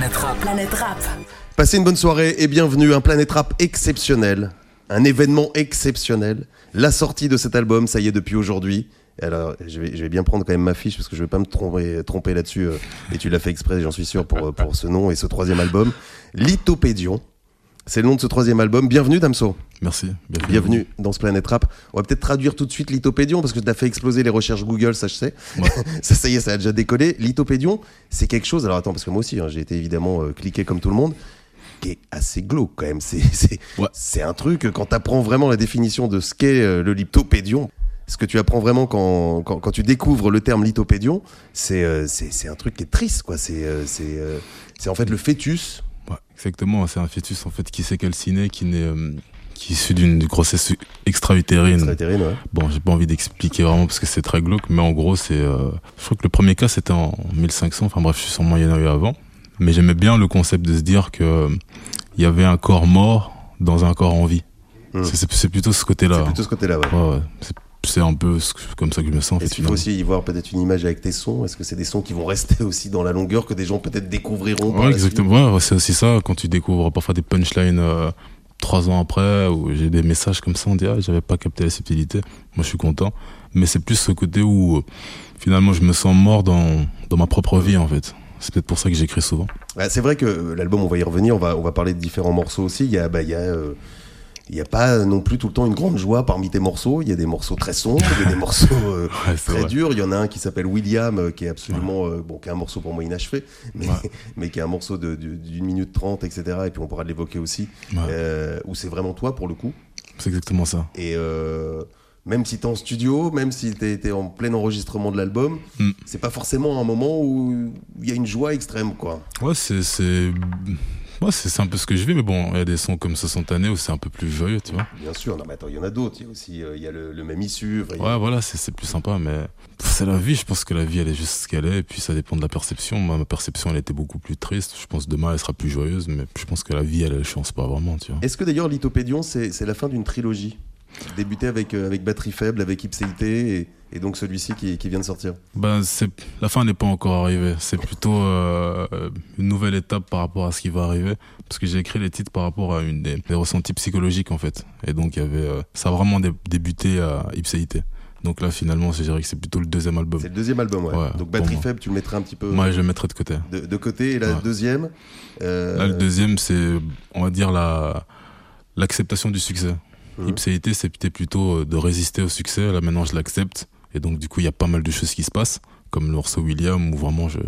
Planète Rap. Planète Rap. Passez une bonne soirée et bienvenue à un Planète Rap exceptionnel, un événement exceptionnel. La sortie de cet album, ça y est, depuis aujourd'hui. Alors, je vais bien prendre quand même ma fiche parce que je vais pas me tromper là-dessus. Et tu l'as fait exprès, j'en suis sûr, pour ce nom et ce troisième album. Lithopédion, c'est le nom de ce troisième album. Bienvenue, Damso. Merci. Bienvenue dans ce Planète Rap. On va peut-être traduire tout de suite Lithopédion parce que tu as fait exploser les recherches Google, ça je sais. Ouais. ça y est, ça a déjà décollé. Lithopédion, c'est quelque chose. Alors attends, parce que moi aussi, j'ai été évidemment cliqué comme tout le monde, qui est assez glauque quand même. C'est un truc, quand tu apprends vraiment la définition de ce qu'est le lithopédion, ce que tu apprends vraiment quand tu découvres le terme lithopédion, c'est un truc qui est triste, quoi. C'est en fait le fœtus. Ouais, exactement, c'est un fœtus en fait qui s'est calciné, qui est issu d'une grossesse extra-utérine. Ouais. Bon, j'ai pas envie d'expliquer vraiment parce que c'est très glauque, mais en gros, je crois que le premier cas c'était en 1500, enfin bref, sûrement il y en a eu avant. Mais j'aimais bien le concept de se dire que il y avait un corps mort dans un corps en vie. C'est plutôt ce côté-là. C'est plutôt ce côté-là, ouais. Ouais. C'est un peu comme ça que je me sens. Est-ce qu'il faut aussi y voir peut-être une image avec tes sons? Est-ce que c'est des sons qui vont rester aussi dans la longueur, que des gens peut-être découvriront? Ouais, exactement. Ouais, c'est aussi ça, quand tu découvres parfois des punchlines 3 ans après, où j'ai des messages comme ça, on dit j'avais pas capté la subtilité. Moi je suis content. Mais c'est plus ce côté où finalement je me sens mort dans ma propre vie en fait. C'est peut-être pour ça que j'écris souvent. C'est vrai que l'album, on va y revenir, on va parler de différents morceaux aussi. Il n'y a pas non plus tout le temps une grande joie parmi tes morceaux. Il y a des morceaux très sombres, il y a des morceaux très durs. Il y en a un qui s'appelle William, qui est absolument, qui est un morceau pour moi inachevé, mais qui est un morceau d'1 minute 30, etc. Et puis on pourra l'évoquer aussi, où c'est vraiment toi pour le coup. C'est exactement ça. Et même si t'es en studio, même si t'es en plein enregistrement de l'album, c'est pas forcément un moment où il y a une joie extrême, quoi. Ouais, c'est un peu ce que je vis, mais bon, il y a des sons comme 60 années où c'est un peu plus joyeux, tu vois. Bien sûr, non mais attends, il y en a d'autres, il y a aussi le même issue. Voilà, c'est plus sympa, mais c'est la vie, je pense que la vie elle est juste ce qu'elle est, et puis ça dépend de la perception. Moi, ma perception elle était beaucoup plus triste, je pense demain elle sera plus joyeuse, mais je pense que la vie elle change pas vraiment, tu vois. Est-ce que d'ailleurs Lithopédion c'est la fin d'une trilogie? Débuté avec Batterie Faible, avec Ipséité et donc celui-ci qui vient de sortir. La fin n'est pas encore arrivée. C'est plutôt une nouvelle étape par rapport à ce qui va arriver. Parce que j'ai écrit les titres par rapport à des ressentis psychologiques en fait. Et donc ça a vraiment débuté à Ipséité. Donc là finalement je dirais que c'est plutôt le deuxième album. C'est le deuxième album, ouais. Donc Batterie Faible tu le mettrais un petit peu... Ouais, je le mettrais de côté. De côté, et la deuxième Là le deuxième c'est, on va dire, l'acceptation du succès. Ipséité c'était plutôt de résister au succès. Là maintenant je l'accepte. Et donc du coup il y a pas mal de choses qui se passent. Comme le morceau William où vraiment je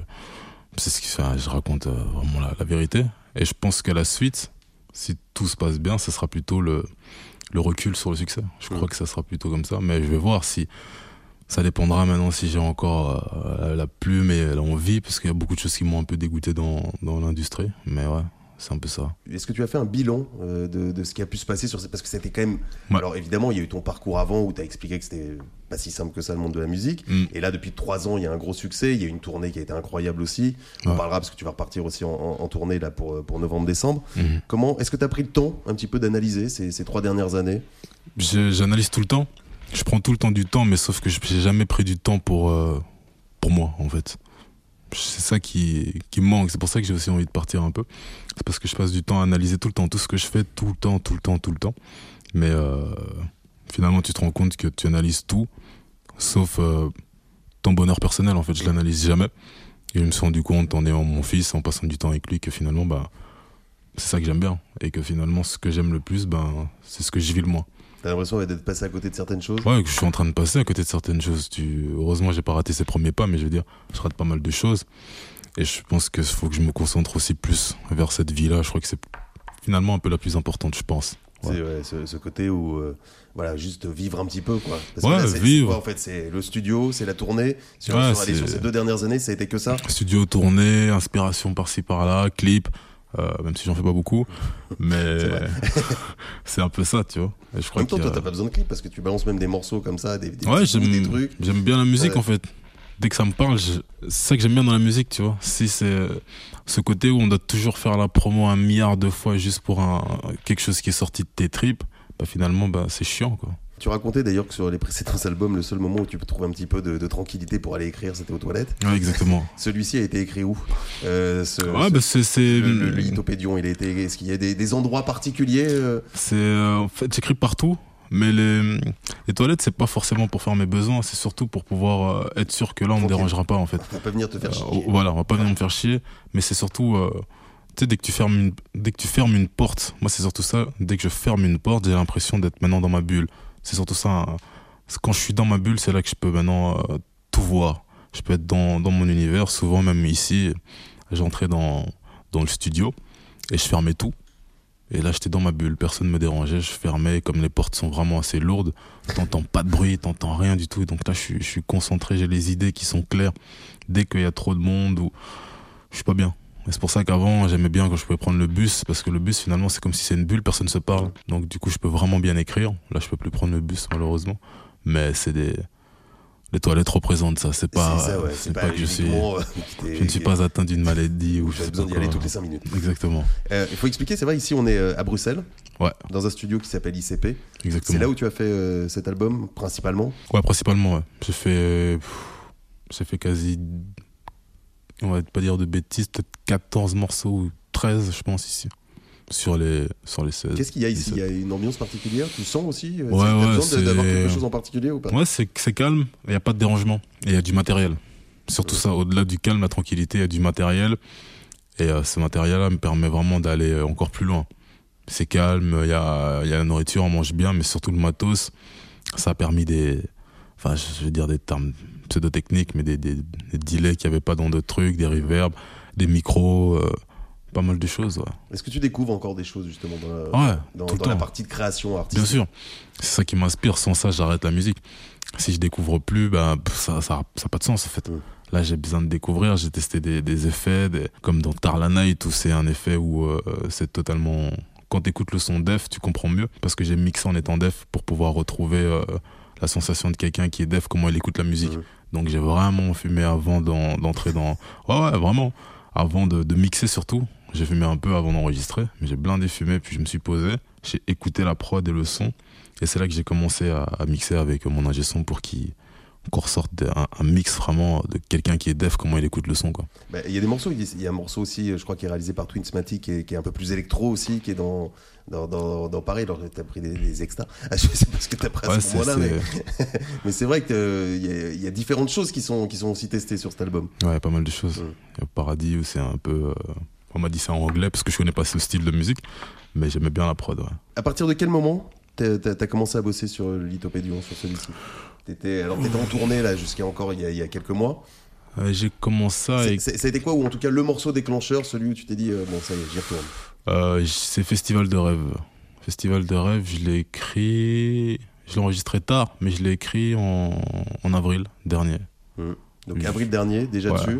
raconte vraiment la vérité. Et je pense qu'à la suite, si tout se passe bien, ça sera plutôt le recul sur le succès. Je crois que ça sera plutôt comme ça. Mais je vais voir si... Ça dépendra maintenant si j'ai encore la plume et l'envie. Parce qu'il y a beaucoup de choses qui m'ont un peu dégoûté dans l'industrie. Mais ouais. C'est un peu ça. Est-ce que tu as fait un bilan de ce qui a pu se passer parce que c'était quand même... Ouais. Alors évidemment, il y a eu ton parcours avant où tu as expliqué que c'était pas si simple que ça le monde de la musique. Et là, depuis 3 ans, il y a un gros succès. Il y a une tournée qui a été incroyable aussi. On parlera parce que tu vas repartir aussi en tournée là, pour novembre-décembre. Est-ce que tu as pris le temps un petit peu d'analyser ces 3 dernières années? J'analyse tout le temps. Je prends tout le temps du temps, mais sauf que j'ai jamais pris du temps pour moi, en fait. C'est ça qui me manque. C'est pour ça que j'ai aussi envie de partir un peu. C'est parce que je passe du temps à analyser tout le temps, tout ce que je fais, tout le temps. Mais finalement, tu te rends compte que tu analyses tout, sauf ton bonheur personnel. En fait, je l'analyse jamais. Et je me suis rendu compte en ayant mon fils, en passant du temps avec lui, que finalement, c'est ça que j'aime bien. Et que finalement, ce que j'aime le plus, c'est ce que je vis le moins. T'as l'impression d'être passé à côté de certaines choses? Ouais, que je suis en train de passer à côté de certaines choses. Heureusement, j'ai pas raté ses premiers pas, mais je veux dire, je rate pas mal de choses. Et je pense qu'il faut que je me concentre aussi plus vers cette vie-là. Je crois que c'est finalement un peu la plus importante, je pense. Ouais. C'est ce côté où, juste vivre un petit peu, quoi. Parce que là, vivre. C'est quoi, en fait, c'est le studio, c'est la tournée. Sur ces 2 dernières années, ça a été que ça? Studio, tournée, inspiration par-ci, par-là, clip. Même si j'en fais pas beaucoup, mais c'est un peu ça, tu vois. Et je crois en même temps, toi, t'as pas besoin de clip parce que tu balances même des morceaux comme ça, des trucs. J'aime bien la musique en fait. Dès que ça me parle, c'est ça que j'aime bien dans la musique, tu vois. Si c'est ce côté où on doit toujours faire la promo 1 milliard de fois juste pour quelque chose qui est sorti de tes tripes, finalement, c'est chiant, quoi. Tu racontais d'ailleurs que sur les précédents albums, le seul moment où tu peux trouver un petit peu de tranquillité pour aller écrire, c'était aux toilettes. Ouais, exactement. Celui-ci a été écrit où c'est le Lithopédion, est-ce qu'il y a des endroits particuliers En fait, j'écris partout, mais les toilettes, c'est pas forcément pour faire mes besoins, c'est surtout pour pouvoir être sûr que là, on me dérangera pas, en fait. On va pas venir te faire chier. Voilà, on va pas venir me faire chier, mais c'est surtout... tu sais, dès que tu fermes une porte, moi c'est surtout ça, dès que je ferme une porte, j'ai l'impression d'être maintenant dans ma bulle. C'est surtout ça, hein. Quand je suis dans ma bulle, c'est là que je peux maintenant tout voir. Je peux être dans mon univers, souvent même ici, j'entrais dans le studio et je fermais tout. Et là j'étais dans ma bulle, personne ne me dérangeait, je fermais, comme les portes sont vraiment assez lourdes, t'entends pas de bruit, t'entends rien du tout, donc là je suis concentré, j'ai les idées qui sont claires. Dès qu'il y a trop de monde, ou je suis pas bien. Et c'est pour ça qu'avant, j'aimais bien quand je pouvais prendre le bus, parce que le bus, finalement, c'est comme si c'est une bulle, personne ne se parle. Donc, du coup, je peux vraiment bien écrire. Là, je peux plus prendre le bus, malheureusement. Mais les toilettes représentent ça. C'est pas que je ne suis pas atteint d'une maladie ou tu as besoin d'y aller toutes les 5 minutes. Exactement. Il faut expliquer, c'est vrai, ici, on est à Bruxelles. Ouais. Dans un studio qui s'appelle ICP. Exactement. C'est là où tu as fait cet album, principalement? Ouais, principalement, ouais. J'ai fait quasi... On va pas dire de bêtises, peut-être 14 morceaux ou 13, je pense, ici, sur les 16. Qu'est-ce qu'il y a ici? Il y a une ambiance particulière? Tu sens aussi? Ouais, t'as besoin d'avoir quelque chose en particulier ou pas? Ouais, c'est calme, il n'y a pas de dérangement, et il y a du matériel. Surtout ça, au-delà du calme, la tranquillité, il y a du matériel, et ce matériel-là me permet vraiment d'aller encore plus loin. C'est calme, il y a la nourriture, on mange bien, mais surtout le matos, ça a permis enfin, je vais dire des termes pseudo-techniques, mais des delays qu'il n'y avait pas dans d'autres trucs, des reverbs, des micros, pas mal de choses. Ouais. Est-ce que tu découvres encore des choses justement dans la partie de création artistique? Bien sûr, c'est ça qui m'inspire. Sans ça, j'arrête la musique. Si je découvre plus, ça a pas de sens en fait. Là, j'ai besoin de découvrir. J'ai testé des effets, comme dans Tarla Night, où c'est un effet où c'est totalement... Quand tu écoutes le son def, tu comprends mieux, parce que j'ai mixé en étant def pour pouvoir retrouver la sensation de quelqu'un qui est def, comment il écoute la musique. Donc j'ai vraiment fumé avant d'entrer dans... Ouais, vraiment. Avant de mixer surtout. J'ai fumé un peu avant d'enregistrer, mais j'ai blindé fumé, puis je me suis posé. J'ai écouté la prod et le son. Et c'est là que j'ai commencé à mixer avec mon ingé son pour qu'on ressorte un mix vraiment de quelqu'un qui est def, comment il écoute le son, quoi. Il y a des morceaux, il y a un morceau aussi, je crois, qui est réalisé par Twinsmatic, qui est un peu plus électro aussi, qui est dans pareil, alors t'as pris des extras. Je sais pas ce que t'as pris à ce moment-là, mais c'est vrai qu'il y a différentes choses qui sont aussi testées sur cet album. Ouais, pas mal de choses. Il y a Paradis où c'est un peu... On m'a dit ça en anglais parce que je connais pas ce style de musique, mais j'aimais bien la prod. Ouais. À partir de quel moment t'as commencé à bosser sur le Lithopédion, sur celui-ci? T'étais en tournée là jusqu'à encore il y a quelques mois. J'ai commencé à... Ça a été quoi, ou en tout cas le morceau déclencheur, celui où tu t'es dit bon ça y est, j'y retourne? C'est Festival de rêve. Festival de rêve, je l'ai enregistré tard, mais je l'ai écrit en avril dernier. Donc avril dernier, déjà dessus.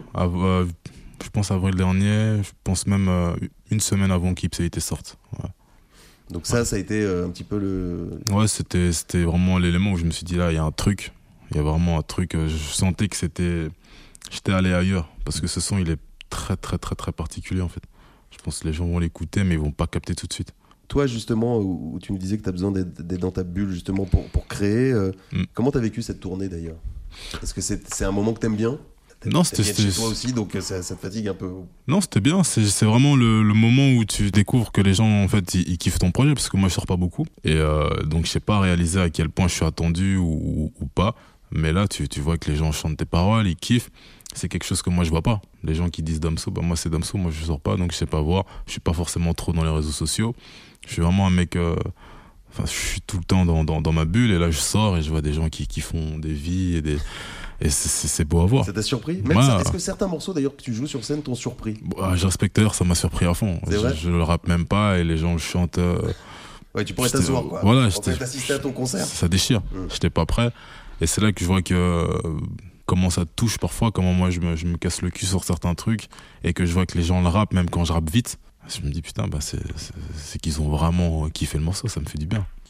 Je pense avril dernier, je pense même une semaine avant qu'Ipséité sorte. Ouais. Donc ça a été un petit peu le... Ouais, c'était vraiment l'élément où je me suis dit là, il y a un truc. Il y a vraiment un truc. Je sentais que j'étais allé ailleurs. Parce que ce son, il est très, très, très, très particulier en fait. Je pense que les gens vont l'écouter, mais ils vont pas capter tout de suite. Toi, justement, où tu me disais que tu as besoin d'être dans ta bulle justement pour créer, comment tu as vécu cette tournée d'ailleurs? Est-ce que c'est un moment que tu aimes bien? Non, c'était chez toi aussi, donc ça te fatigue un peu. Non, c'était bien. C'est vraiment le moment où tu découvres que les gens en fait ils kiffent ton projet, parce que moi je sors pas beaucoup et donc je sais pas réaliser à quel point je suis attendu ou pas. Mais là, tu vois que les gens chantent tes paroles, ils kiffent. C'est quelque chose que moi je vois pas. Les gens qui disent Damso, moi c'est Damso, moi je sors pas, donc je sais pas voir. Je suis pas forcément trop dans les réseaux sociaux. Je suis vraiment un mec. Je suis tout le temps dans ma bulle, et là je sors et je vois des gens qui font des vies et c'est beau à voir. Ça t'a surpris? Est-ce que certains morceaux d'ailleurs que tu joues sur scène t'ont surpris? Je respecte d'ailleurs, ça m'a surpris à fond. Je le rappe même pas et les gens le chantent. Ouais, tu pourrais t'asseoir quoi. Voilà, t'assister à ton concert. Ça déchire. J'étais pas prêt. Et c'est là que je vois que comment ça touche parfois, comment moi je me casse le cul sur certains trucs, et que je vois que les gens le rappent même quand je rappe vite. Je me dis putain, c'est qu'ils ont vraiment kiffé le morceau, ça me fait du bien.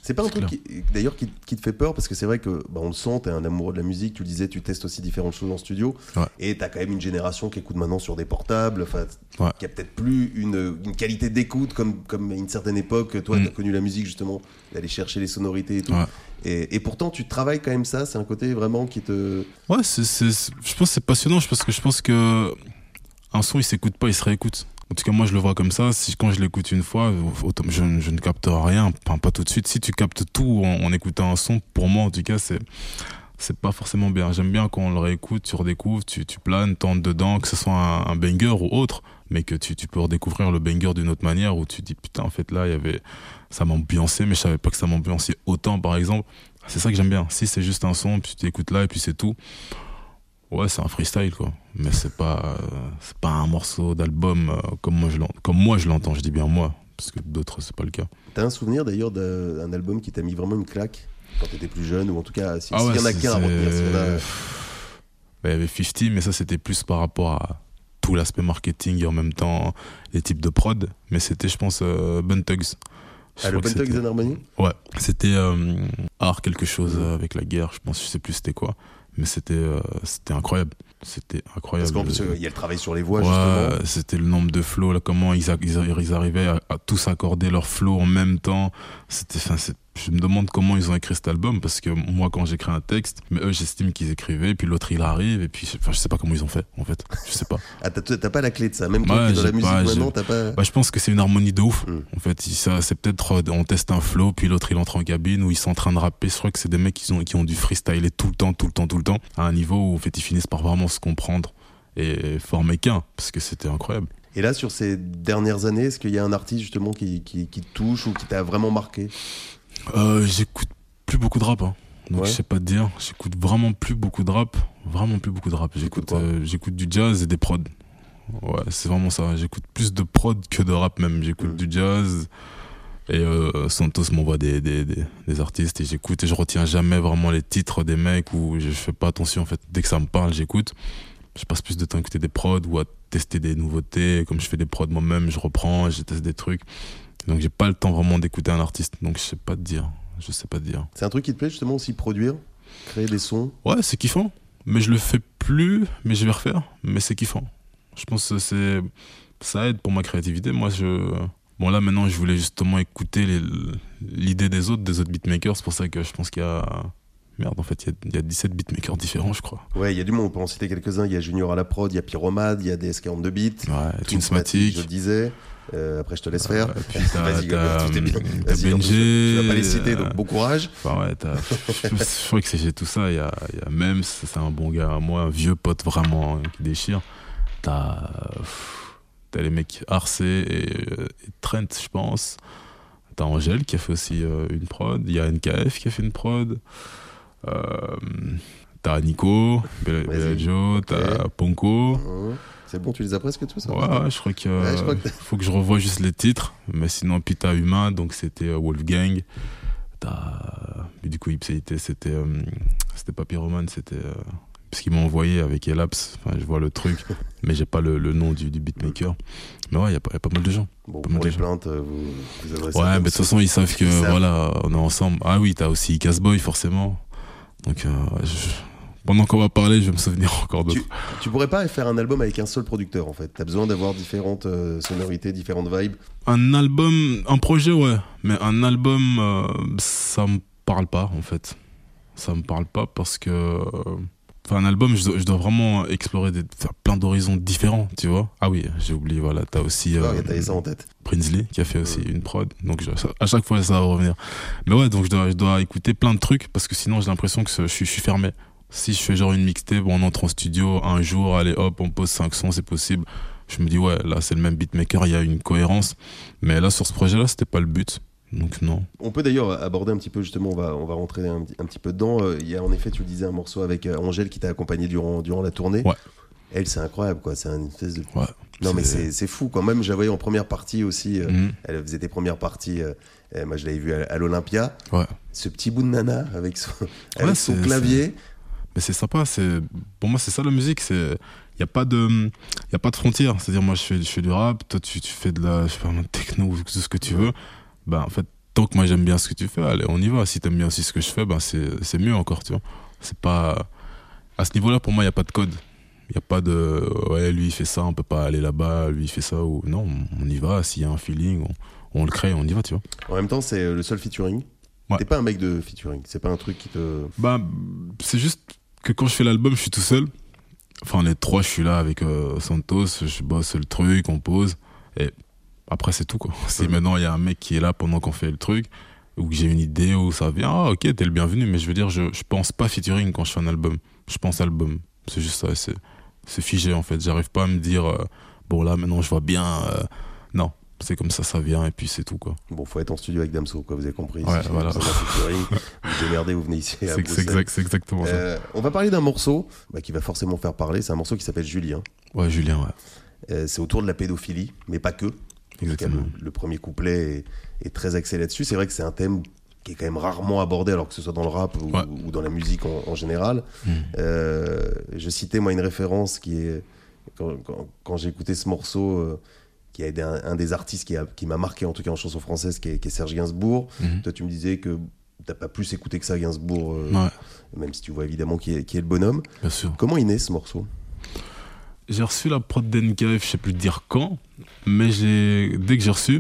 C'est pas un truc d'ailleurs qui te fait peur, parce que c'est vrai que on le sent, t'es un amoureux de la musique, tu le disais, tu testes aussi différentes choses en studio, et t'as quand même une génération qui écoute maintenant sur des portables, qui a peut-être plus une qualité d'écoute comme à une certaine époque. Toi, t'as connu la musique justement, d'aller chercher les sonorités et tout. Et pourtant, tu travailles quand même ça, c'est un côté vraiment qui te... Ouais, je pense que c'est passionnant, je pense que un son, il s'écoute pas, il se réécoute. En tout cas, moi, je le vois comme ça. Quand je l'écoute une fois, je ne capte rien, pas tout de suite. Si tu captes tout en écoutant un son, pour moi, en tout cas, c'est pas forcément bien. J'aime bien quand on le réécoute, tu redécouvres, tu planes, t'entres dedans, que ce soit un banger ou autre, mais que tu peux redécouvrir le banger d'une autre manière, où tu te dis, putain, en fait, là, ça m'ambiançait, mais je savais pas que ça m'ambiançait autant, par exemple. C'est ça que j'aime bien. Si c'est juste un son, puis tu t'écoutes là, et puis c'est tout. Ouais, c'est un freestyle, quoi. Mais c'est pas un morceau d'album comme moi je l'entends, je dis bien moi, parce que d'autres, c'est pas le cas. T'as un souvenir d'ailleurs d'un album qui t'a mis vraiment une claque quand t'étais plus jeune, ou en tout cas, s'il y en a qu'un à retenir, il y avait 50, mais ça, c'était plus par rapport à tout l'aspect marketing et en même temps les types de prod. Mais c'était, je pense, Bun Thugs. Le Bun Thugs and Harmony ? Ouais, c'était art quelque chose avec la guerre, je sais plus c'était quoi. Mais c'était incroyable. C'était incroyable. Parce qu'en plus, il y a le travail sur les voix, justement. C'était le nombre de flows, là, comment ils arrivaient à tous accorder leurs flows en même temps. Je me demande comment ils ont écrit cet album, parce que moi, quand j'écris un texte, mais eux, j'estime qu'ils écrivaient, puis l'autre, il arrive, et puis, je sais pas comment ils ont fait, en fait. Je sais pas. Ah, t'as pas la clé de ça, même toi qui es dans la musique maintenant, t'as pas... je pense que c'est une harmonie de ouf. En fait, c'est peut-être, on teste un flow, puis l'autre, il entre en cabine, où ils sont en train de rapper. Je crois que c'est des mecs qui ont dû freestyler tout le temps, à un niveau où, en fait, ils finissent par vraiment se comprendre et former qu'un, parce que c'était incroyable. Et là, sur ces dernières années, est-ce qu'il y a un artiste, justement, qui te touche ou qui t'a vraiment marqué ? J'écoute plus beaucoup de rap, hein. Donc je sais pas te dire, j'écoute vraiment plus beaucoup de rap. J'écoute du jazz et des prods. Ouais, c'est vraiment ça, j'écoute plus de prod que de rap même. J'écoute du jazz et Santos m'envoie des artistes et j'écoute, et je retiens jamais vraiment les titres des mecs, ou je fais pas attention, en fait. Dès que ça me parle, j'écoute. Je passe plus de temps à écouter des prods ou à tester des nouveautés. Comme je fais des prods moi-même, je reprends, je teste des trucs. Donc j'ai pas le temps vraiment d'écouter un artiste. Donc je sais pas te dire. C'est un truc qui te plaît, justement, aussi, produire, créer des sons ? Ouais, c'est kiffant. Mais je le fais plus, mais je vais refaire. Mais c'est kiffant. Je pense que ça aide pour ma créativité. Moi, bon, là, maintenant, je voulais justement écouter l'idée des autres beatmakers. C'est pour ça que je pense qu'il y a... Merde, en fait, il y a 17 beatmakers différents, je crois. Ouais, il y a du monde, on peut en citer quelques-uns. Il y a Junior à la prod, il y a Pyromad, il y a DS42 Beats. Ouais, Twinsmatic, je le disais. Après, je te laisse faire. Puis vas-y, tu t'es bien. Vas-y, BNG, tu vas pas les citer, donc bon courage. Enfin, ouais, je crois que c'est tout ça. Il y a Mems, c'est un bon gars à moi, un vieux pote vraiment qui déchire. T'as les mecs Arce et Trent, je pense. T'as Angèle qui a fait aussi une prod. Il y a NKF qui a fait une prod. T'as Nico, Bellagio, t'as Ponko. C'est bon, tu les as presque tous. Ouais, je crois que faut que je revoie juste les titres. Mais sinon, puis t'as Humain, donc c'était Wolfgang. Mais du coup, Ipséité, c'était pas Pyroman, c'était. Parce qu'ils m'ont envoyé avec Elaps. Enfin, je vois le truc, mais j'ai pas le nom du beatmaker. Mais ouais, il y a pas mal de gens. Bon, pour les plaintes, vous adressez. Ouais, mais de toute façon, ils savent que voilà, on est ensemble. Ah oui, t'as aussi Casboy, forcément. Donc, pendant qu'on va parler, je vais me souvenir encore d'autres. Tu pourrais pas faire un album avec un seul producteur, en fait. T'as besoin d'avoir différentes sonorités, différentes vibes. Un album, un projet, ouais. Mais un album, ça me parle pas, en fait. Ça me parle pas parce que... Enfin, un album, je dois vraiment explorer faire plein d'horizons différents, tu vois. Ah oui, j'ai oublié, voilà, t'as aussi... t'avais ça en tête. Prinsley, qui a fait aussi une prod. Donc, à chaque fois, ça va revenir. Mais ouais, donc je dois écouter plein de trucs parce que sinon, j'ai l'impression que je suis fermé. Si je fais genre une mixtape, on entre en studio un jour, allez hop, on pose 5 sons, c'est possible. Je me dis, ouais, là, c'est le même beatmaker, il y a une cohérence. Mais là, sur ce projet-là, c'était pas le but. Donc non. On peut d'ailleurs aborder un petit peu, justement, on va rentrer un petit peu dedans. Il y a en effet, tu le disais, un morceau avec Angèle qui t'a accompagné durant la tournée. Ouais. Elle, c'est incroyable, quoi. C'est une espèce de... Ouais. Non, mais c'est fou, quand même. Je la voyais en première partie aussi. Elle faisait des premières parties. Moi, je l'avais vue à l'Olympia. Ouais. Ce petit bout de nana avec son clavier. Mais c'est sympa. Pour moi, c'est ça la musique. Il n'y a pas de frontières. C'est-à-dire, moi, je fais du rap. Toi, tu fais de la techno ou tout ce que tu veux. Ben, en fait, tant que moi j'aime bien ce que tu fais, allez, on y va. Si t'aimes bien aussi ce que je fais, ben c'est mieux encore, tu vois. C'est pas... À ce niveau-là, pour moi, il n'y a pas de code. Il n'y a pas de ouais, lui il fait ça, on peut pas aller là-bas, lui il fait ça, ou non, on y va. S'il y a un feeling, on le crée, on y va, tu vois. En même temps, c'est le seul featuring. Ouais. T'es pas un mec de featuring, c'est pas un truc qui te. Bah, c'est juste que quand je fais l'album, je suis tout seul. Enfin, les trois, je suis là avec Santos, je bosse le truc, on pose, et après, c'est tout, quoi. Si maintenant il y a un mec qui est là pendant qu'on fait le truc, ou que j'ai une idée, ou ça vient, ah ok, t'es le bienvenu, mais je veux dire, je pense pas featuring quand je fais un album. Je pense album. C'est juste ça, c'est figé en fait. J'arrive pas à me dire, bon là maintenant je vois bien. Non, c'est comme ça vient et puis c'est tout quoi. Bon, faut être en studio avec Damso, quoi, vous avez compris. Ouais, si voilà. vous avez un featuring, vous démerdez, vous venez ici. C'est exactement ça. On va parler d'un morceau qui va forcément faire parler. C'est un morceau qui s'appelle Julien. Ouais, Julien, ouais. C'est autour de la pédophilie, mais pas que. Exactement. Le premier couplet est très axé là-dessus. C'est vrai que c'est un thème qui est quand même rarement abordé, alors que ce soit dans le rap ou dans la musique en général. Je citais moi une référence qui est quand j'ai écouté ce morceau, qui a été un des artistes qui m'a marqué en tout cas en chanson française, qui est Serge Gainsbourg. Toi tu me disais que t'as pas plus écouté que ça Gainsbourg, même si tu vois évidemment qui est le bonhomme. Bien sûr. Comment il naît ce morceau? J'ai reçu la prod d'NKF, je sais plus dire quand, mais dès que j'ai reçu,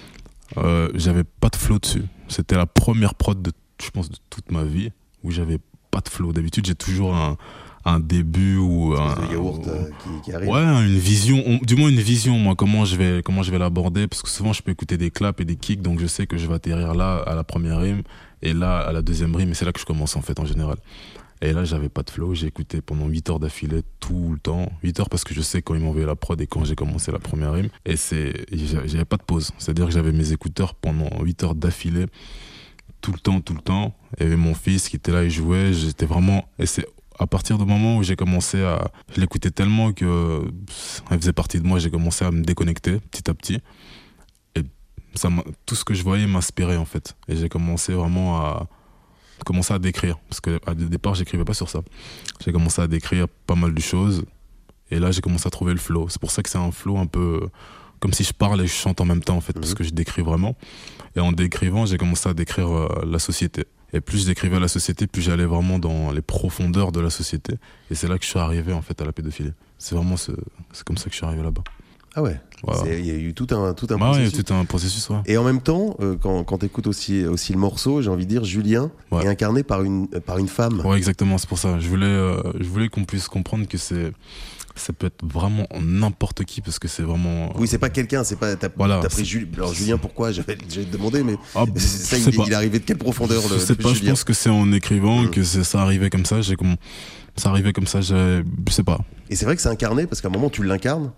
j'avais pas de flow dessus. C'était la première prod je pense, de toute ma vie où j'avais pas de flow. D'habitude, j'ai toujours un début ou un yaourt qui arrive. Ouais, une vision, du moins une vision, moi, comment je vais l'aborder, parce que souvent je peux écouter des claps et des kicks, donc je sais que je vais atterrir là à la première rime et là à la deuxième rime, et c'est là que je commence en fait en général. Et là, j'avais pas de flow, j'ai écouté pendant 8 heures d'affilée tout le temps. 8 heures parce que je sais quand ils m'ont envoyé la prod et quand j'ai commencé la première rime. Et j'avais pas de pause. C'est-à-dire que j'avais mes écouteurs pendant 8 heures d'affilée, tout le temps. Il y avait mon fils qui était là, il jouait, j'étais vraiment... Et c'est à partir du moment où j'ai commencé à... Je l'écoutais tellement que elle faisait partie de moi, j'ai commencé à me déconnecter petit à petit. Et tout ce que je voyais m'inspirait en fait. Et j'ai commencé vraiment à décrire, parce que au départ j'écrivais pas sur ça. J'ai commencé à décrire pas mal de choses et là j'ai commencé à trouver le flow. C'est pour ça que c'est un flow un peu comme si je parle et je chante en même temps en fait, parce que je décris vraiment. Et en décrivant, j'ai commencé à décrire la société. Et plus je décrivais la société, plus j'allais vraiment dans les profondeurs de la société. Et c'est là que je suis arrivé en fait à la pédophilie. C'est vraiment c'est comme ça que je suis arrivé là-bas. Ah ouais. Voilà. Il y a eu tout un processus. Il y a eu tout un processus, ouais. Et en même temps, quand tu écoutes aussi le morceau, j'ai envie de dire, Julien est incarné par une femme. Ouais, exactement, c'est pour ça. Je voulais qu'on puisse comprendre que ça peut être vraiment n'importe qui, parce que c'est vraiment... Oui, c'est pas quelqu'un, c'est pas... T'as pris Julien. Alors Julien, pourquoi? J'avais demandé, mais ça, il est arrivé de quelle profondeur? Je sais pas, je pense que c'est en écrivant que ça arrivait comme ça. Ça arrivait comme ça, je sais pas. Et c'est vrai que c'est incarné, parce qu'à un moment, tu l'incarnes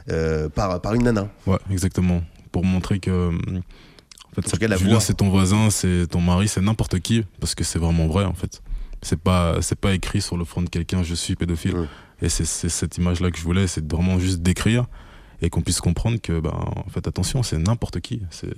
par une nana. Ouais, exactement. Pour montrer que... En fait, Julien, c'est ton voisin, c'est ton mari, c'est n'importe qui, parce que c'est vraiment vrai, en fait. C'est pas écrit sur le front de quelqu'un, je suis pédophile. Et c'est cette image-là que je voulais, c'est vraiment juste d'écrire et qu'on puisse comprendre que, en fait, attention, c'est n'importe qui. C'est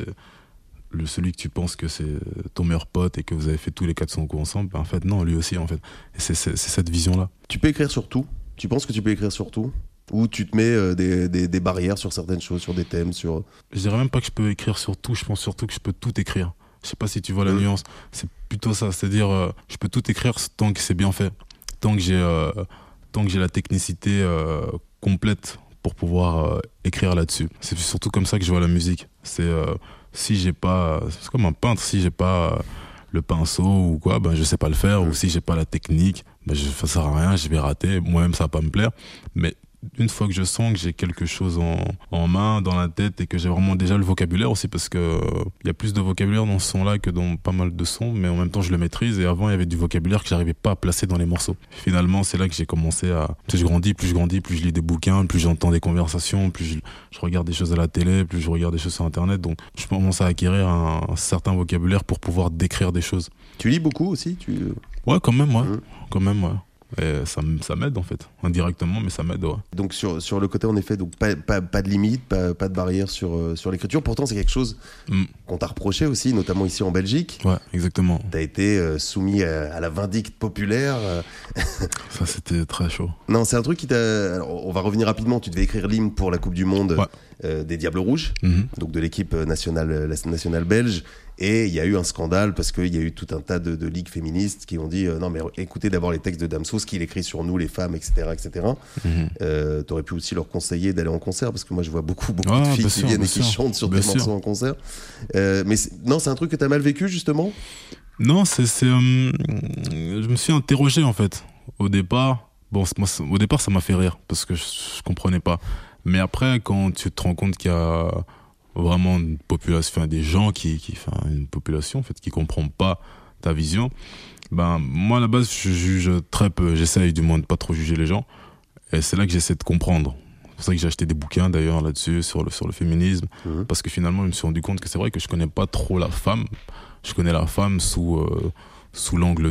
celui que tu penses que c'est ton meilleur pote et que vous avez fait tous les 400 coups ensemble, en fait, non, lui aussi, en fait. Et c'est cette vision-là. Tu peux écrire sur tout? Tu penses que tu peux écrire sur tout? Ou tu te mets des barrières sur certaines choses, sur des thèmes, sur... Je dirais même pas que je peux écrire sur tout, je pense surtout que je peux tout écrire. Je sais pas si tu vois la nuance. C'est plutôt ça, c'est-à-dire je peux tout écrire tant que c'est bien fait, tant que j'ai la technicité complète pour pouvoir écrire là-dessus. C'est surtout comme ça que je vois la musique. C'est si j'ai pas, c'est comme un peintre, si j'ai pas le pinceau ou quoi, je sais pas le faire, ou si j'ai pas la technique, ça sert à rien, je vais rater. Moi-même ça va pas me plaire, mais une fois que je sens que j'ai quelque chose en main, dans la tête, et que j'ai vraiment déjà le vocabulaire aussi, parce que y a plus de vocabulaire dans ce son-là que dans pas mal de sons, mais en même temps je le maîtrise, et avant il y avait du vocabulaire que j'arrivais pas à placer dans les morceaux. Finalement c'est là que j'ai commencé à... Plus je grandis, plus je lis des bouquins, plus j'entends des conversations, plus je regarde des choses à la télé, plus je regarde des choses sur internet, donc je commence à acquérir un certain vocabulaire pour pouvoir décrire des choses. Tu lis beaucoup aussi? Ouais, quand même, ouais. Quand même, ouais. Et ça m'aide en fait, indirectement, mais ça m'aide, ouais. Donc sur le côté en effet, donc pas de limite, pas de barrière sur l'écriture. Pourtant c'est quelque chose qu'on t'a reproché aussi, notamment ici en Belgique. Ouais, exactement. T'as été soumis à la vindicte populaire. Ça c'était très chaud. Non, c'est un truc qui t'a... Alors, on va revenir rapidement, tu devais écrire l'hymne pour la Coupe du Monde des Diables Rouges, donc de l'équipe nationale belge. Et il y a eu un scandale parce qu'il y a eu tout un tas de ligues féministes qui ont dit non mais écoutez d'abord les textes de Damso, ce qu'il écrit sur nous les femmes, etc. T'aurais pu aussi leur conseiller d'aller en concert parce que moi je vois beaucoup de filles qui viennent et qui chantent sur des morceaux en concert. Mais non, c'est un truc que t'as mal vécu justement? Non, je me suis interrogé en fait. Au départ, ça m'a fait rire parce que je comprenais pas. Mais après, quand tu te rends compte qu'il y a vraiment une population, des gens une population en fait qui comprend pas ta vision, ben moi à la base je juge très peu, j'essaye du moins de pas trop juger les gens, et c'est là que j'essaie de comprendre. C'est pour ça que j'ai acheté des bouquins d'ailleurs là-dessus sur le féminisme, parce que finalement je me suis rendu compte que c'est vrai que je connais pas trop la femme, je connais la femme sous l'angle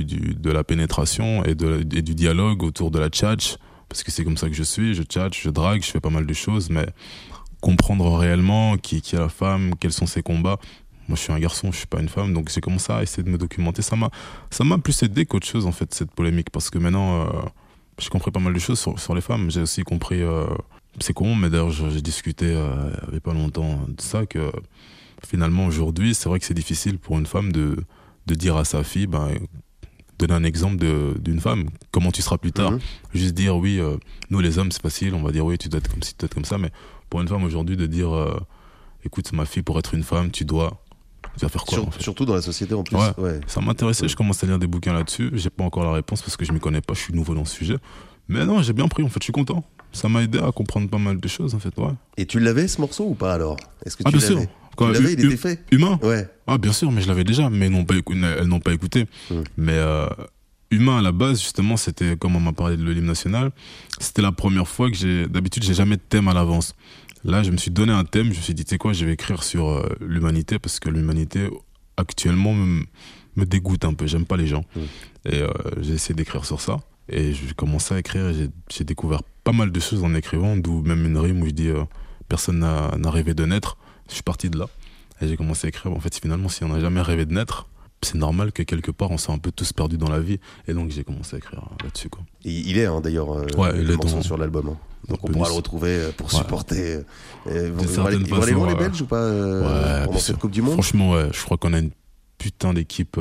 de la pénétration et du dialogue autour de la tchatch, parce que c'est comme ça que je suis, je tchatch, je drague, je fais pas mal de choses, mais comprendre réellement qui est la femme, quels sont ses combats. Moi, je suis un garçon, je suis pas une femme, donc j'ai commencé à essayer de me documenter. Ça m'a plus aidé qu'autre chose, en fait, cette polémique, parce que maintenant, j'ai compris pas mal de choses sur les femmes. J'ai aussi compris, c'est con, mais d'ailleurs, j'ai discuté il y a pas longtemps de ça, que finalement, aujourd'hui, c'est vrai que c'est difficile pour une femme de dire à sa fille, donner un exemple d'une femme, comment tu seras plus tard. Juste dire, oui, nous les hommes, c'est facile, on va dire, oui, tu dois être comme ci, tu dois être comme ça, mais pour une femme aujourd'hui, de dire écoute, ma fille, pour être une femme, tu vas faire quoi en fait. Surtout dans la société en plus. Ouais. Ça m'intéressait, je commence à lire des bouquins là-dessus. J'ai pas encore la réponse parce que je m'y connais pas, je suis nouveau dans ce sujet. Mais non, j'ai bien pris, en fait, je suis content. Ça m'a aidé à comprendre pas mal de choses, en fait, ouais. Et tu l'avais ce morceau ou pas alors? Est-ce que tu bien l'avais? sûr. Tu l'avais, il était fait? Humain? Ouais. Ah, bien sûr, mais je l'avais déjà, mais elles n'ont pas écouté. Mais Humain, à la base, justement, c'était, comme on m'a parlé de l'hymne national, c'était la première fois que d'habitude, j'ai jamais de thème à l'avance. Là, je me suis donné un thème, je me suis dit, tu sais quoi, je vais écrire sur l'humanité, parce que l'humanité, actuellement, me dégoûte un peu, j'aime pas les gens. Et j'ai essayé d'écrire sur ça, et j'ai commencé à écrire, et j'ai découvert pas mal de choses en écrivant, d'où même une rime où je dis, personne n'a rêvé de naître. Je suis parti de là, et j'ai commencé à écrire, en fait, finalement, si on n'a jamais rêvé de naître, c'est normal que quelque part on soit un peu tous perdus dans la vie, et donc j'ai commencé à écrire là-dessus, quoi. Et il est d'ailleurs le morceau sur l'album. Donc on pourra le retrouver pour supporter. Ils vont aller loin les Belges ou pas pendant cette Coupe du Monde? Franchement, ouais, je crois qu'on a une putain d'équipe.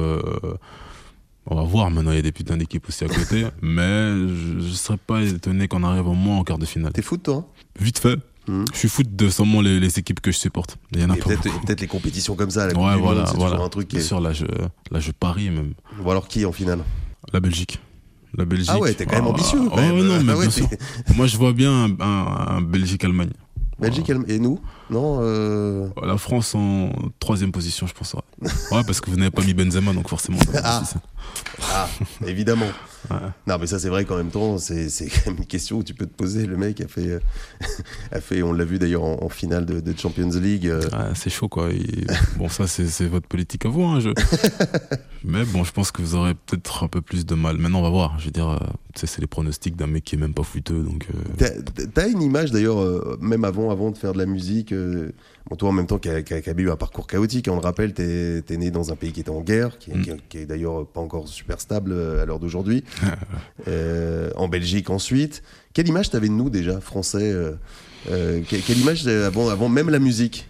On va voir, maintenant il y a des putains d'équipes aussi à côté, mais je serais pas étonné qu'on arrive au moins en quart de finale. T'es foot toi? Vite fait. Je suis foot de seulement les équipes que je supporte. Il y en a pas peut-être les compétitions comme ça, la Coupe du Monde, c'est toujours un truc. Bien sûr, là je parie même. Ou alors qui en finale? La Belgique. Ah ouais, t'es quand même ambitieux. Non, mais bien sûr. Moi je vois bien un Belgique-Allemagne. Belgique et nous? Non La France en 3e position, je pense. Ouais, parce que vous n'avez pas mis Benzema, donc forcément. Évidemment. Ouais. Non, mais ça, c'est vrai qu'en même temps, c'est quand même une question où tu peux te poser. Le mec a fait on l'a vu d'ailleurs en finale de Champions League. C'est chaud, quoi. Bon, ça, c'est votre politique à vous. Hein, mais bon, je pense que vous aurez peut-être un peu plus de mal. Maintenant, on va voir. Je veux dire, c'est les pronostics d'un mec qui est même pas fouteux. Donc, T'as une image d'ailleurs, même avant de faire de la musique. Bon, toi, en même temps, qui a eu un parcours chaotique, on le rappelle, t'es né dans un pays qui était en guerre, qui est d'ailleurs pas encore super stable à l'heure d'aujourd'hui. En Belgique ensuite. Quelle image t'avais de nous déjà, français quelle image avant même la musique?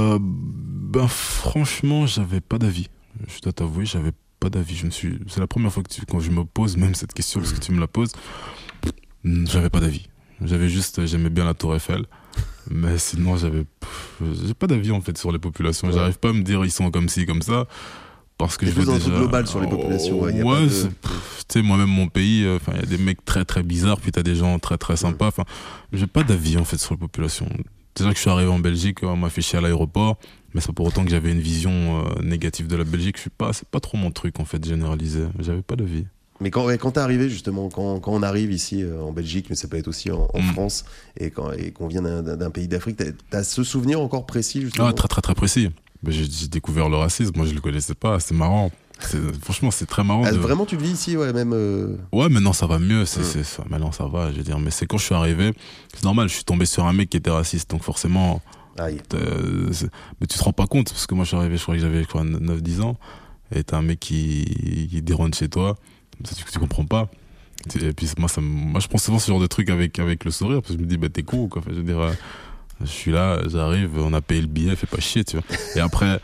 Franchement, j'avais pas d'avis. Je dois t'avouer, j'avais pas d'avis. C'est la première fois quand je me pose même cette question, parce que tu me la poses, j'avais pas d'avis. J'aimais bien la Tour Eiffel. Mais sinon, j'ai pas d'avis en fait sur les populations. Ouais. J'arrive pas à me dire ils sont comme ci, comme ça. Parce que je veux déjà. Global sur les populations. Tu sais, moi-même, mon pays, il y a des mecs très très bizarres, puis t'as des gens très très sympas. Enfin, j'ai pas d'avis en fait sur les populations. Déjà que je suis arrivé en Belgique, on m'a fait chier à l'aéroport, mais c'est pas pour autant que j'avais une vision négative de la Belgique. C'est pas trop mon truc en fait, généralisé. J'avais pas d'avis. Mais quand t'es arrivé justement, quand on arrive ici en Belgique, mais ça peut être aussi en France, et qu'on vient d'un pays d'Afrique, t'as ce souvenir encore précis justement? Ah, très très très précis. J'ai découvert le racisme, moi je le connaissais pas, c'est marrant. Franchement, c'est très marrant. Vraiment, tu le vis ici, ouais, même. Ouais, maintenant ça va mieux. Maintenant ça va, je veux dire. Mais c'est quand je suis arrivé, c'est normal. Je suis tombé sur un mec qui était raciste, donc forcément. Mais tu te rends pas compte, parce que moi je suis arrivé, je crois que j'avais 9-10 ans, et t'as un mec qui déronne chez toi. Tu comprends pas. Et puis moi je prends souvent ce genre de truc avec le sourire, parce que je me dis t'es con quoi. Enfin, je veux dire, je suis là, j'arrive, on a payé le billet, fais pas chier, tu vois. Et après,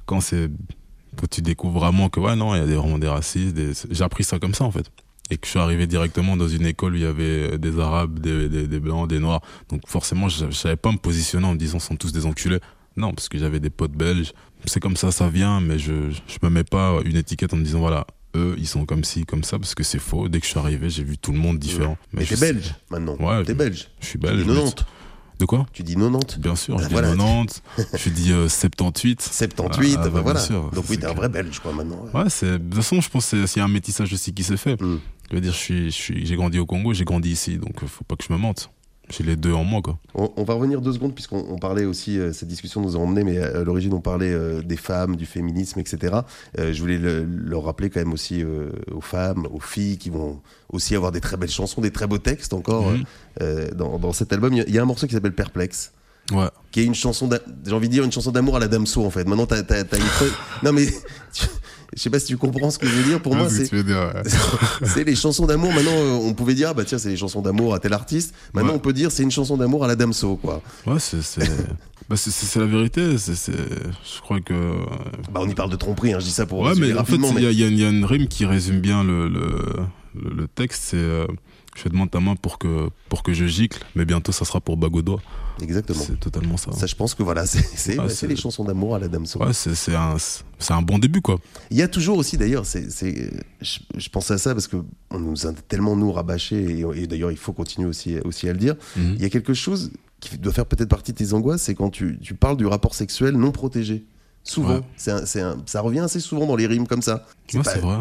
quand tu découvres vraiment que, ouais, non, il y a vraiment des racistes, j'ai appris ça comme ça, en fait. Et que je suis arrivé directement dans une école où il y avait des Arabes, des Blancs, des Noirs. Donc forcément, je savais pas me positionner en me disant, sont tous des enculés. Non, parce que j'avais des potes belges. C'est comme ça vient, mais je me mets pas une étiquette en me disant, voilà, eux, ils sont comme ci, comme ça, parce que c'est faux. Dès que je suis arrivé, j'ai vu tout le monde différent. Mais t'es belge, maintenant. Ouais. T'es belge. Je suis belge. 90. De quoi? Tu dis 90. Bien sûr, je dis voilà. 90. Je dis 78. 78, bah, voilà. sûr, donc oui, t'es un vrai belge, quoi, maintenant. Ouais, de toute façon, je pense qu'il y a un métissage aussi qui s'est fait. Je veux dire, j'ai grandi au Congo, j'ai grandi ici, donc faut pas que je me mente. J'ai les deux en moi, quoi. On va revenir 2 secondes, puisqu'on parlait aussi, cette discussion nous a emmené, mais à l'origine, on parlait des femmes, du féminisme, etc. Je voulais le rappeler quand même aussi aux femmes, aux filles qui vont aussi avoir des très belles chansons, des très beaux textes encore dans cet album. Il y a un morceau qui s'appelle Perplexe. Ouais. Qui est une chanson, j'ai envie de dire, une chanson d'amour à la Damso, en fait. Maintenant, t'as une... Non, mais... Je sais pas si tu comprends ce que je veux dire. Pour moi, c'est les chansons d'amour. Maintenant, on pouvait dire, bah tiens, c'est les chansons d'amour à tel artiste. Maintenant, on peut dire, c'est une chanson d'amour à la Damso, quoi. Ouais, c'est la vérité. Je crois que. Bah, on y parle de tromperie, hein, je dis ça pour. Ouais, mais en fait, il y a une rime qui résume bien le texte. C'est je demande ta main pour que je gicle, mais bientôt ça sera pour bague au doigt. Exactement. C'est totalement ça. Ça, je pense que voilà, c'est les chansons d'amour à la Damso. Ouais, c'est un bon début, quoi. Il y a toujours aussi, d'ailleurs, je pensais à ça parce que on nous a tellement nous rabâché, et d'ailleurs, il faut continuer aussi à le dire. Il y a quelque chose qui doit faire peut-être partie de tes angoisses, c'est quand tu parles du rapport sexuel non protégé. Souvent, ça revient assez souvent dans les rimes comme ça. C'est vrai.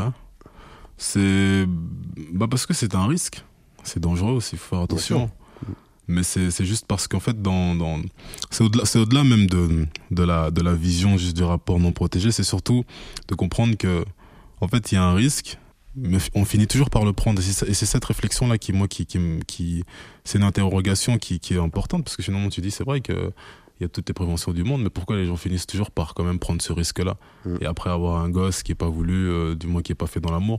C'est parce que c'est un risque. C'est dangereux aussi, il faut faire attention. Mais c'est juste parce qu'en fait, c'est au-delà même de la vision juste du rapport non protégé. C'est surtout de comprendre que, en fait, il y a un risque, mais on finit toujours par le prendre. Et c'est cette réflexion-là qui c'est une interrogation qui est importante, parce que finalement, tu dis, c'est vrai que il y a toutes les préventions du monde, mais pourquoi les gens finissent toujours par quand même prendre ce risque-là et après avoir un gosse qui n'est pas voulu, du moins qui n'est pas fait dans l'amour,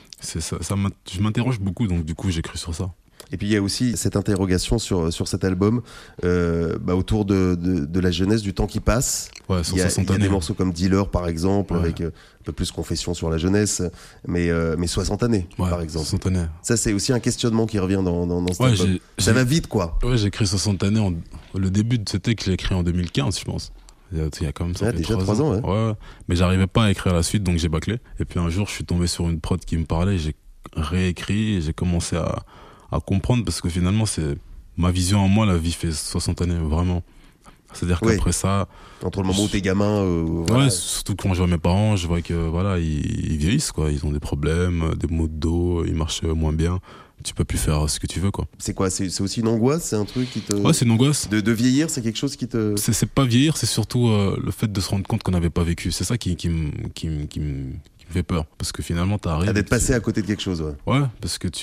je m'interroge beaucoup, donc du coup j'écris sur ça. Et puis il y a aussi cette interrogation sur cet album autour de la jeunesse, du temps qui passe. Ouais, il y a des morceaux comme Dealer par exemple, avec un peu plus confession sur la jeunesse, mais 60 années par exemple. 60 années. Ça c'est aussi un questionnement qui revient dans cet album. Ça va vite quoi. Ouais, j'ai écrit 60 années, le début de ce texte je l'ai écrit en 2015 je pense. Il y a quand même ça fait déjà 3 ans. Ouais. Mais j'arrivais pas à écrire la suite, donc j'ai bâclé. Et puis un jour je suis tombé sur une prod qui me parlait, j'ai réécrit et j'ai commencé à comprendre, parce que finalement c'est ma vision en moi, la vie fait 60 années vraiment. C'est-à-dire qu'après ça, entre le moment où t'es gamin, ouais, surtout quand je vois mes parents, je vois que voilà, ils vieillissent quoi, ils ont des problèmes, des maux de dos, ils marchent moins bien. Tu peux plus faire ce que tu veux quoi. C'est quoi, c'est aussi une angoisse, c'est un truc qui te... Ouais, c'est une angoisse. De vieillir, c'est quelque chose qui te... C'est pas vieillir, c'est surtout le fait de se rendre compte qu'on n'avait pas vécu. C'est ça qui me fait peur, parce que finalement t'arrives... d'être passé à côté de quelque chose, ouais, parce que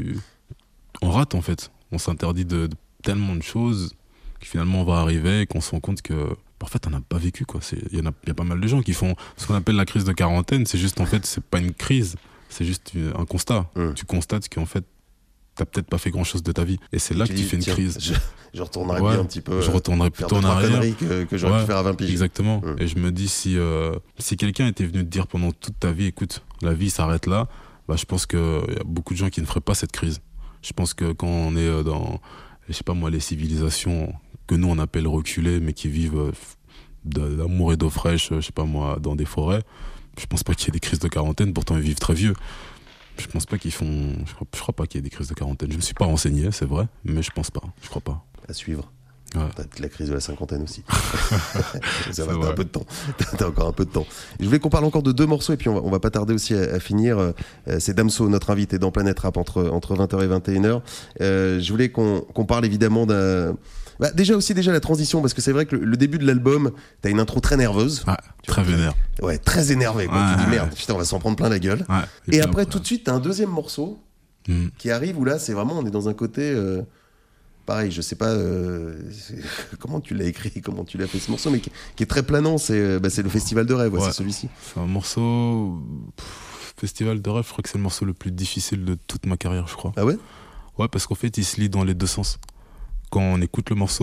on rate en fait. On s'interdit de tellement de choses que finalement on va arriver et qu'on se rend compte que en fait on n'a pas vécu quoi. Il y a pas mal de gens qui font ce qu'on appelle la crise de quarantaine. C'est juste en fait c'est pas une crise, c'est juste un constat. Tu constates qu'en fait t'as peut-être pas fait grand chose de ta vie et c'est là que tu fais une crise. Je retournerais bien un petit peu. Je retournerais plutôt en arrière que j'aurais pu faire à 20 piges. Exactement. Et je me dis si quelqu'un était venu te dire pendant toute ta vie écoute la vie s'arrête là, bah je pense que y a beaucoup de gens qui ne feraient pas cette crise. Je pense que quand on est dans, je sais pas moi, les civilisations que nous on appelle reculées, mais qui vivent d'amour et d'eau fraîche, je sais pas moi, dans des forêts, je pense pas qu'il y ait des crises de quarantaine, pourtant ils vivent très vieux. Je pense pas je crois pas qu'il y ait des crises de quarantaine. Je me suis pas renseigné, c'est vrai, mais je pense pas, je crois pas. À suivre. Ouais. T'as la crise de la cinquantaine aussi. Ça va, t'as un peu de temps. T'as encore un peu de temps. Je voulais qu'on parle encore de 2 morceaux et puis on va pas tarder aussi à finir. C'est Damso, notre invité dans Planète Rap entre 20h et 21h. Je voulais qu'on parle évidemment d'un... déjà la transition, parce que c'est vrai que le début de l'album, t'as une intro très nerveuse. Ouais, très vénère. Ouais, très énervé. Tu dis merde, putain, on va s'en prendre plein la gueule. Ouais, et après, tout de suite, t'as un deuxième morceau qui arrive où là, c'est vraiment, on est dans un côté... pareil, je sais pas comment tu l'as écrit, comment tu l'as fait ce morceau, mais qui est très planant. C'est le Festival de rêve, c'est celui-ci. C'est un morceau... Festival de rêve, je crois que c'est le morceau le plus difficile de toute ma carrière, je crois. Ah ouais? Ouais, parce qu'en fait, il se lit dans les deux sens. Quand on écoute le morceau,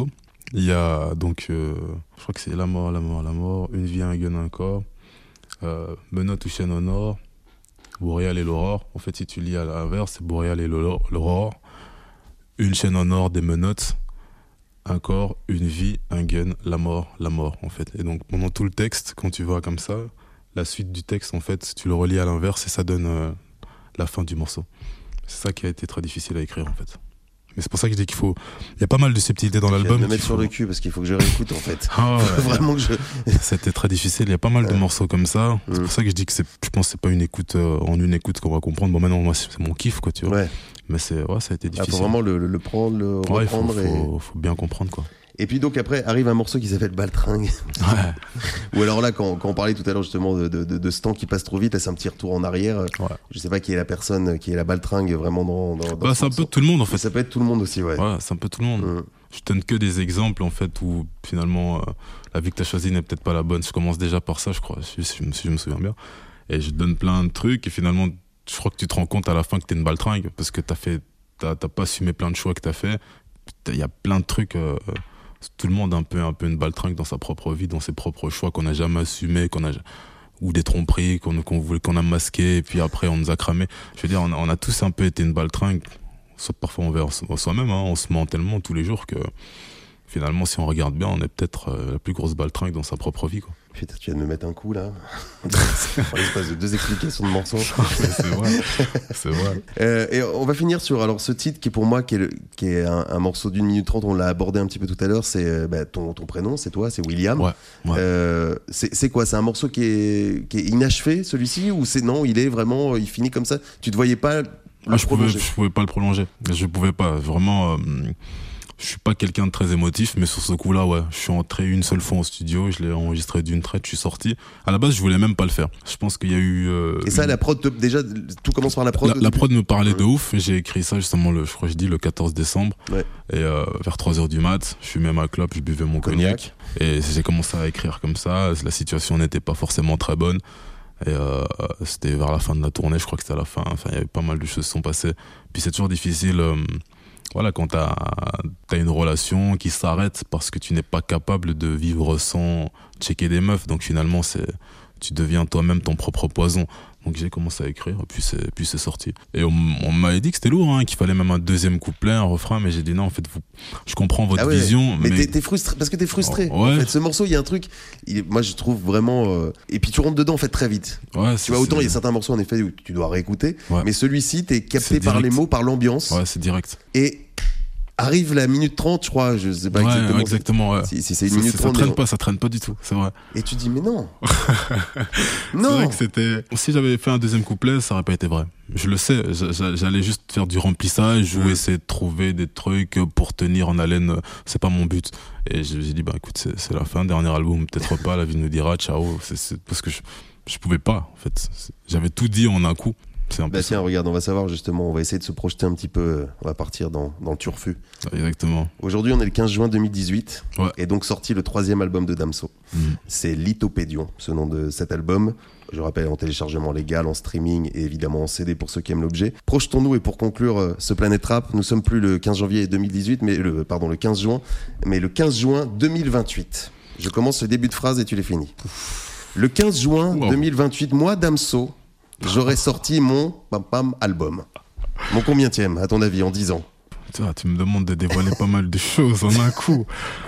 Il y a donc, je crois que c'est la mort, une vie, un gun, un corps, menottes ou chaîne au nord, Boréal et l'aurore. En fait, si tu lis à l'inverse, c'est Boréal et l'aurore, une chaîne en or, des menottes, un corps, une vie, un gun, la mort, en fait. Et donc, pendant tout le texte, quand tu vois comme ça, la suite du texte, en fait, tu le relis à l'inverse et ça donne la fin du morceau. C'est ça qui a été très difficile à écrire, en fait. Mais c'est pour ça que je dis qu'il faut... Il y a pas mal de subtilités dans l'album. Je vais me mettre sur le cul parce qu'il faut que je réécoute, en fait. Ah ouais, vraiment que je... C'était très difficile. Il y a pas mal de morceaux comme ça. C'est pour ça que je dis que je pense que c'est pas une écoute en une écoute qu'on va comprendre. Bon, maintenant, moi, c'est mon kiff, quoi, tu vois. Ouais. Mais ça a été difficile. Il faut vraiment le prendre, le reprendre. Il faut bien comprendre, quoi. Et puis donc après arrive un morceau qui s'appelle Baltringue. Ouais. Ou alors là quand on parlait tout à l'heure justement de ce temps qui passe trop vite, là c'est un petit retour en arrière. Ouais. Je sais pas qui est la personne qui est la Baltringue vraiment dans c'est un peu tout le monde en fait. Ça peut être tout le monde aussi, ouais. Ouais, c'est un peu tout le monde. Je donne que des exemples en fait où finalement la vie que t'as choisie n'est peut-être pas la bonne. Je commence déjà par ça, je crois, si je me souviens bien. Et je donne plein de trucs et finalement je crois que tu te rends compte à la fin que t'es une baltringue parce que t'as pas assumé plein de choix que t'as fait. Il y a plein de trucs. Tout le monde a un peu une baltringue dans sa propre vie, dans ses propres choix qu'on n'a jamais assumés, ou des tromperies qu'on a masquées et puis après on nous a cramé. Je veux dire, on a tous un peu été une baltringue, sauf parfois envers soi-même, hein, on se ment tellement tous les jours que finalement si on regarde bien, on est peut-être la plus grosse baltringue dans sa propre vie, quoi. Putain, tu viens de me mettre un coup là. En l'espace de 2 explications de morceaux. C'est vrai. Et on va finir sur alors ce titre qui pour moi qui est un morceau d'1 minute 30. On l'a abordé un petit peu tout à l'heure. C'est ton prénom, c'est toi, c'est William. Ouais. C'est quoi? C'est un morceau qui est inachevé celui-ci ou c'est non? Il finit comme ça. Tu te voyais pas le prolonger? Je pouvais pas le prolonger. Je pouvais pas vraiment. Je suis pas quelqu'un de très émotif, mais sur ce coup-là, ouais, je suis entré une seule fois en studio, je l'ai enregistré d'une traite, je suis sorti. À la base, je voulais même pas le faire. Je pense qu'il y a eu. Et ça, la prod, déjà, tout commence par la prod. La prod me parlait de ouf. J'ai écrit ça justement le 14 décembre. Ouais. Et vers 3h du mat, je fumais ma clope, je buvais mon cognac. Et j'ai commencé à écrire comme ça. La situation n'était pas forcément très bonne. Et c'était vers la fin de la tournée, je crois que c'était à la fin. Enfin, il y avait pas mal de choses qui sont passées. Puis c'est toujours difficile. Voilà, quand t'as une relation qui s'arrête parce que tu n'es pas capable de vivre sans checker des meufs, donc finalement tu deviens toi-même ton propre poison. Donc j'ai commencé à écrire, puis c'est sorti. Et on m'avait dit que c'était lourd, hein, qu'il fallait même un deuxième couplet, un refrain, mais j'ai dit non, en fait, je comprends votre vision. Mais t'es frustré, parce que t'es frustré. Oh, ouais. En fait, ce morceau, il y a un truc, moi je trouve vraiment. Et puis tu rentres dedans en fait très vite. Ouais, tu vois, autant il y a certains morceaux en effet où tu dois réécouter, ouais. Mais celui-ci, t'es capté par les mots, par l'ambiance. Ouais, c'est direct. Et arrive la minute 30, je crois, je sais pas exactement. Ouais, exactement, ouais. Si c'est une minute 30. Ça traîne pas du tout, c'est vrai. Et tu dis, mais non. Non. C'est vrai que c'était. Si j'avais fait un deuxième couplet, ça aurait pas été vrai. Je le sais, j'allais juste faire du remplissage ou essayer de trouver des trucs pour tenir en haleine. C'est pas mon but. Et j'ai dit, bah écoute, c'est la fin, dernier album, peut-être pas, la vie nous dira, ciao. C'est parce que je pouvais pas, en fait. J'avais tout dit en un coup. Bah tiens, regarde, on va savoir justement, on va essayer de se projeter un petit peu, on va partir dans le turfu. Exactement. Aujourd'hui, on est le 15 juin 2018, ouais. Et donc sorti le 3e album de Damso. C'est Lithopédion, ce nom de cet album. Je rappelle, en téléchargement légal, en streaming et évidemment en CD pour ceux qui aiment l'objet. Projetons-nous et pour conclure ce Planète Rap, nous sommes plus le 15 janvier 2018, mais le 15 juin, mais le 15 juin 2028. Je commence le début de phrase et tu les finis. Le 15 juin 2028, moi, Damso, j'aurais sorti mon album. Mon combienième, à ton avis, en 10 ans? Tu me demandes de dévoiler pas mal de choses en un coup.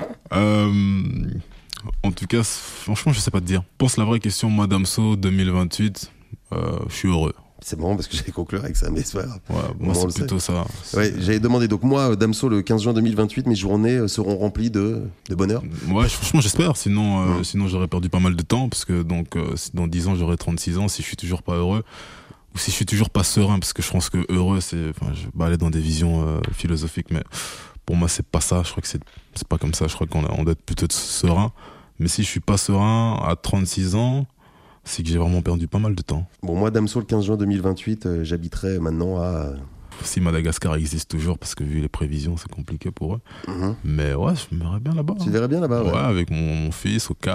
En tout cas, franchement, je sais pas te dire. Je pense la vraie question, moi, Damso, 2028, je suis heureux. C'est marrant parce que j'allais conclure avec ça, mais c'est pas grave. Ouais, moi, c'est plutôt ça. Ouais, j'avais demandé, donc moi, Damso, le 15 juin 2028, mes journées seront remplies de bonheur. Ouais, franchement, j'espère. Sinon, j'aurais perdu pas mal de temps, parce que donc, dans 10 ans, j'aurai 36 ans, si je suis toujours pas heureux, ou si je suis toujours pas serein, parce que je pense que heureux, je vais aller dans des visions philosophiques, mais pour moi, c'est pas ça. Je crois que c'est pas comme ça. Je crois qu'on doit être plutôt serein. Mais si je suis pas serein à 36 ans, c'est que j'ai vraiment perdu pas mal de temps. Bon, moi, Damso, le 15 juin 2028, j'habiterai maintenant à... Si Madagascar existe toujours, parce que vu les prévisions, c'est compliqué pour eux. Mais ouais, je me verrais bien là-bas. Tu verrais bien là-bas, ouais. Ouais, avec mon fils, au calme,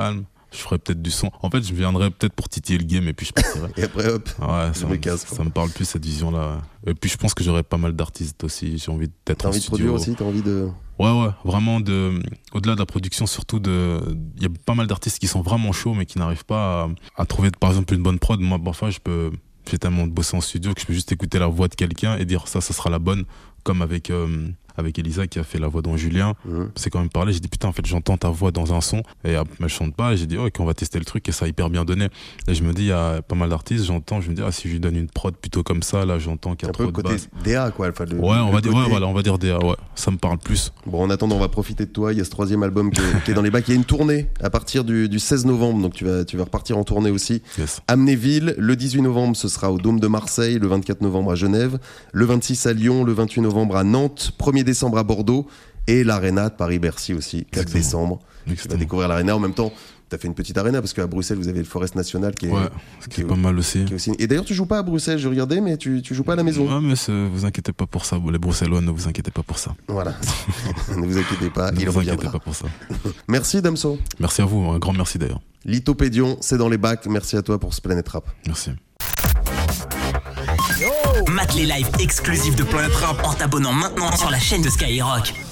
Je ferais peut-être du son. En fait, je viendrais peut-être pour titiller le game et puis je partirais. Et après, hop, Ouais, je me casse. ça me parle plus cette vision-là. Et puis je pense que j'aurais pas mal d'artistes aussi. J'ai envie d'être T'as en envie de studio. produire aussi, t'as envie de... Ouais, vraiment au-delà de la production, surtout il y a pas mal d'artistes qui sont vraiment chauds mais qui n'arrivent pas à trouver par exemple une bonne prod. Moi, parfois, j'ai tellement bossé en studio que je peux juste écouter la voix de quelqu'un et dire ça sera la bonne, comme avec Elisa qui a fait la voix dans Julien. C'est quand même parlé, j'ai dit putain, en fait j'entends ta voix dans un son et elle chante pas, et j'ai dit ok, on va tester le truc et ça a hyper bien donné. Et je me dis il y a pas mal d'artistes, je me dis si je lui donne une prod plutôt comme ça, là j'entends qu'il y a trop de côté basse. DA quoi. On va dire DA, ouais, ça me parle plus. Bon, en attendant, on va profiter de toi, il y a ce 3e album qui est dans les bacs, il y a une tournée à partir du 16 novembre, donc tu vas repartir en tournée aussi. Yes. Amnéville, le 18 novembre ce sera au Dôme de Marseille, le 24 novembre à Genève, le 26 à Lyon, le 28 novembre à Nantes, 1er décembre à Bordeaux, et l'Arena de Paris-Bercy aussi, 4 décembre. Tu vas découvrir l'Arena. En même temps, tu as fait une petite Arena parce qu'à Bruxelles, vous avez le Forest National qui est pas mal aussi. Et d'ailleurs, tu joues pas à Bruxelles, je regardais, mais tu joues pas à la maison. Ouais, mais vous inquiétez pas pour ça. Les Bruxellois, ne vous inquiétez pas pour ça. Voilà. Ne vous inquiétez pas, il reviendra. Ne vous inquiétez pas pour ça. Merci, Damso. Merci à vous, un grand merci d'ailleurs. Lithopédion, c'est dans les bacs. Merci à toi pour ce Planète Rap. Merci. Mate les lives exclusifs de Planète Rap en t'abonnant maintenant sur la chaîne de Skyrock.